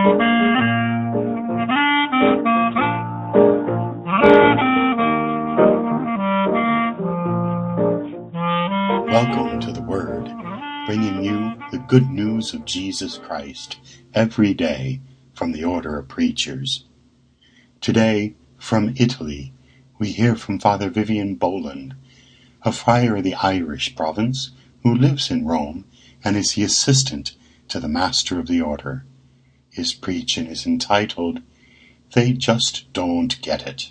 Welcome to the Word, bringing you the good news of Jesus Christ every day from the Order of Preachers. Today, from Italy, we hear from Father Vivian Boland, a friar of the Irish province who lives in Rome and is the assistant to the Master of the Order. His preaching is entitled, "They Just Don't Get It."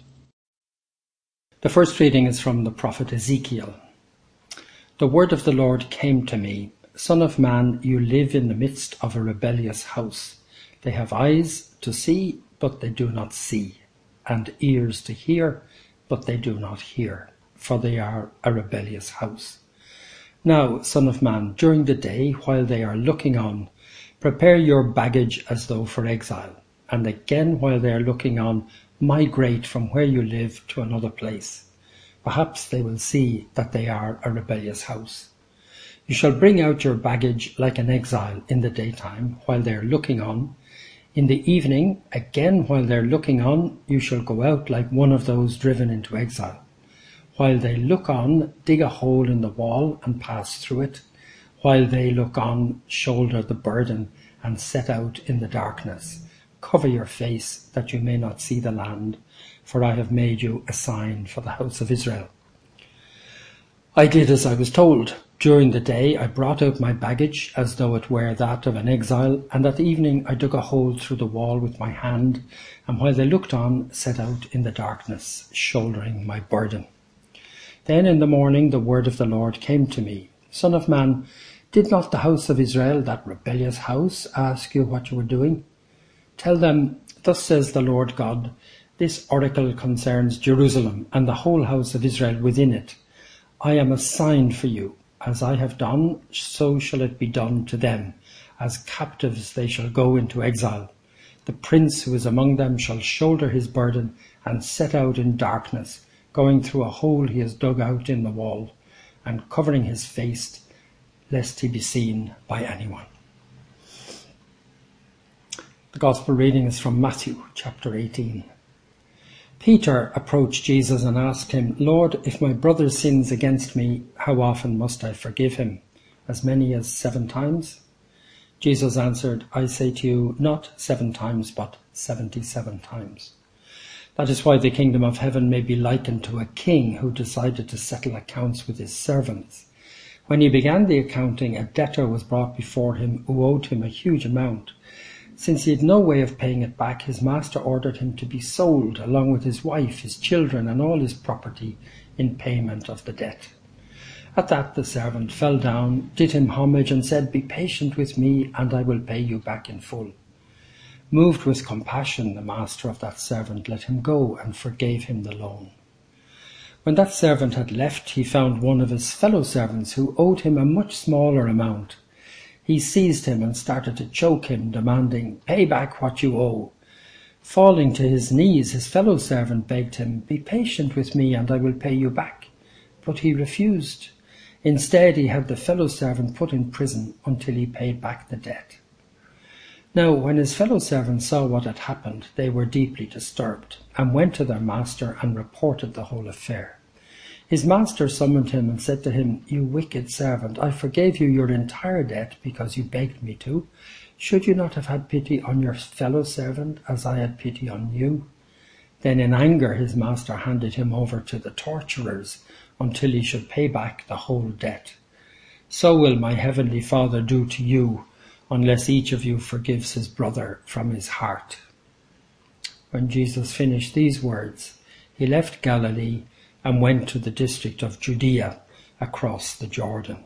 The first reading is from the prophet Ezekiel. The word of the Lord came to me, Son of man, you live in the midst of a rebellious house. They have eyes to see, but they do not see, and ears to hear, but they do not hear, for they are a rebellious house. Now, Son of man, during the day, while they are looking on, prepare your baggage as though for exile, and again while they are looking on, migrate from where you live to another place. Perhaps they will see that they are a rebellious house. You shall bring out your baggage like an exile in the daytime, while they are looking on. In the evening, again while they are looking on, you shall go out like one of those driven into exile. While they look on, dig a hole in the wall and pass through it. While they look on, shoulder the burden and set out in the darkness. Cover your face that you may not see the land, for I have made you a sign for the house of Israel. I did as I was told. During the day I brought out my baggage as though it were that of an exile, and at evening I dug a hole through the wall with my hand, and while they looked on, set out in the darkness, shouldering my burden. Then in the morning the word of the Lord came to me, Son of man, did not the house of Israel, that rebellious house, ask you what you were doing? Tell them, thus says the Lord God, this oracle concerns Jerusalem and the whole house of Israel within it. I am a sign for you. As I have done, so shall it be done to them. As captives they shall go into exile. The prince who is among them shall shoulder his burden and set out in darkness, going through a hole he has dug out in the wall, and covering his face, lest he be seen by anyone. The Gospel reading is from Matthew chapter 18. Peter approached Jesus and asked him, Lord, if my brother sins against me, how often must I forgive him? As many as 7 times? Jesus answered, I say to you, not 7 times, but 77 times. That is why the kingdom of heaven may be likened to a king who decided to settle accounts with his servants. When he began the accounting, a debtor was brought before him who owed him a huge amount. Since he had no way of paying it back, his master ordered him to be sold, along with his wife, his children, and all his property, in payment of the debt. At that the servant fell down, did him homage, and said, Be patient with me, and I will pay you back in full. Moved with compassion, the master of that servant let him go, and forgave him the loan. When that servant had left, he found one of his fellow servants who owed him a much smaller amount. He seized him and started to choke him, demanding, Pay back what you owe. Falling to his knees, his fellow servant begged him, Be patient with me and I will pay you back. But he refused. Instead, he had the fellow servant put in prison until he paid back the debt. Now, when his fellow servants saw what had happened, they were deeply disturbed and went to their master and reported the whole affair. His master summoned him and said to him, You wicked servant, I forgave you your entire debt because you begged me to. Should you not have had pity on your fellow servant as I had pity on you? Then in anger his master handed him over to the torturers until he should pay back the whole debt. So will my heavenly Father do to you, unless each of you forgives his brother from his heart. When Jesus finished these words, he left Galilee and went to the district of Judea across the Jordan.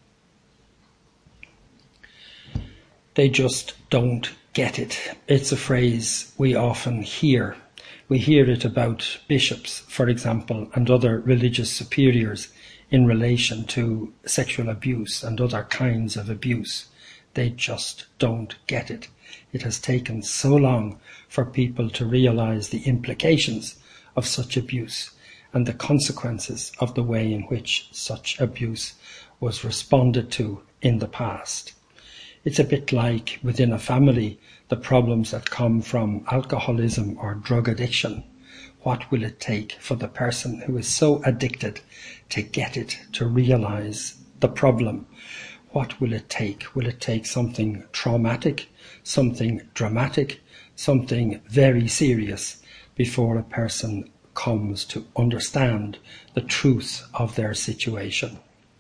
They just don't get it. It's a phrase we often hear. We hear it about bishops, for example, and other religious superiors in relation to sexual abuse and other kinds of abuse. They just don't get it. It has taken so long for people to realize the implications of such abuse and the consequences of the way in which such abuse was responded to in the past. It's a bit like within a family, the problems that come from alcoholism or drug addiction. What will it take for the person who is so addicted to get it, to realize the problem? What will it take? Will it take something traumatic, something dramatic, something very serious before a person comes to understand the truth of their situation?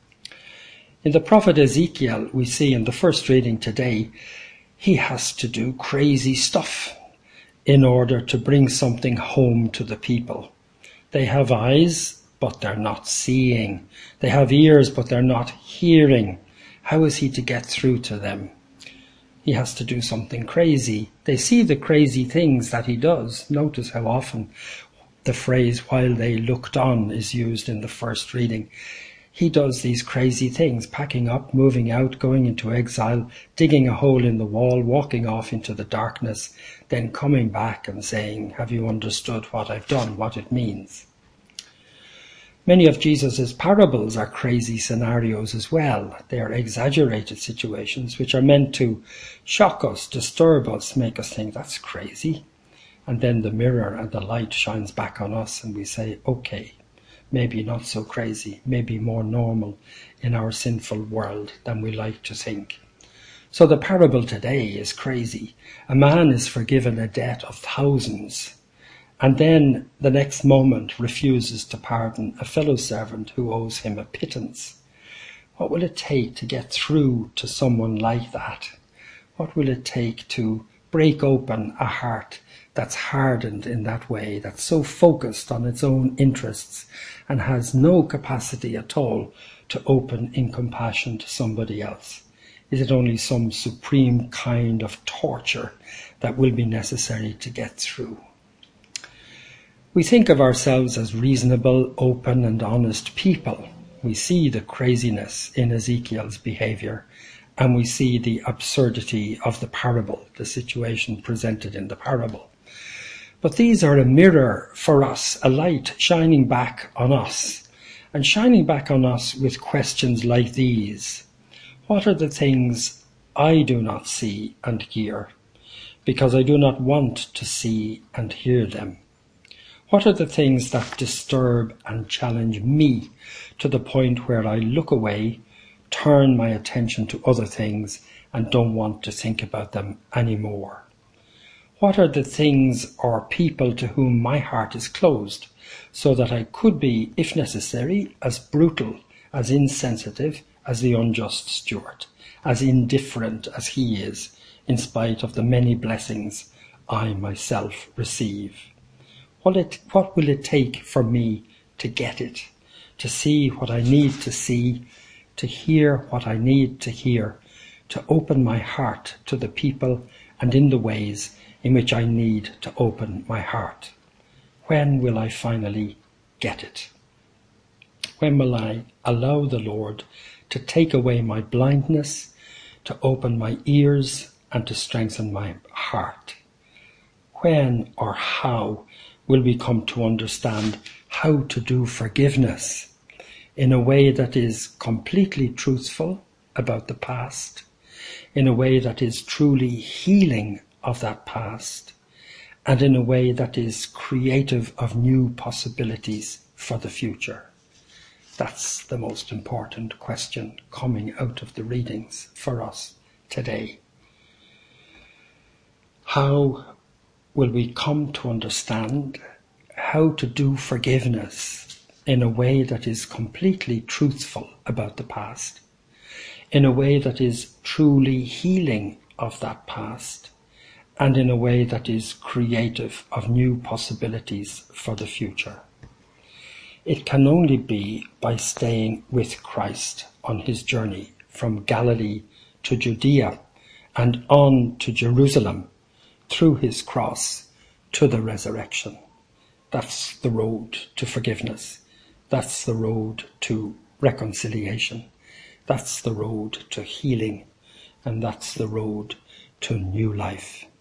In the prophet Ezekiel, we see in the first reading today, he has to do crazy stuff in order to bring something home to the people. They have eyes, but they're not seeing. They have ears, but they're not hearing. How is he to get through to them? He has to do something crazy. They see the crazy things that he does. Notice how often the phrase "while they looked on" is used in the first reading. He does these crazy things, packing up, moving out, going into exile, digging a hole in the wall, walking off into the darkness, then coming back and saying, "Have you understood what I've done, what it means?" Many of Jesus' parables are crazy scenarios as well. They are exaggerated situations which are meant to shock us, disturb us, make us think that's crazy. And then the mirror and the light shines back on us and we say, okay, maybe not so crazy, maybe more normal in our sinful world than we like to think. So the parable today is crazy. A man is forgiven a debt of thousands, and then the next moment refuses to pardon a fellow servant who owes him a pittance. What will it take to get through to someone like that? What will it take to break open a heart that's hardened in that way, that's so focused on its own interests and has no capacity at all to open in compassion to somebody else? Is it only some supreme kind of torture that will be necessary to get through? We think of ourselves as reasonable, open and honest people. We see the craziness in Ezekiel's behavior, and we see the absurdity of the parable, the situation presented in the parable. But these are a mirror for us, a light shining back on us, and shining back on us with questions like these. What are the things I do not see and hear, because I do not want to see and hear them? What are the things that disturb and challenge me to the point where I look away, turn my attention to other things, and don't want to think about them anymore? What are the things or people to whom my heart is closed, so that I could be, if necessary, as brutal, as insensitive as the unjust steward, as indifferent as he is, in spite of the many blessings I myself receive? What will it take for me to get it, to see what I need to see, to hear what I need to hear, to open my heart to the people and in the ways in which I need to open my heart? When will I finally get it? When will I allow the Lord to take away my blindness, to open my ears and to strengthen my heart? When or how will we come to understand how to do forgiveness in a way that is completely truthful about the past, in a way that is truly healing of that past, and in a way that is creative of new possibilities for the future? That's the most important question coming out of the readings for us today. How will we come to understand how to do forgiveness in a way that is completely truthful about the past, in a way that is truly healing of that past, and in a way that is creative of new possibilities for the future? It can only be by staying with Christ on his journey from Galilee to Judea and on to Jerusalem, through his cross to the resurrection. That's the road to forgiveness. That's the road to reconciliation. That's the road to healing. And that's the road to new life.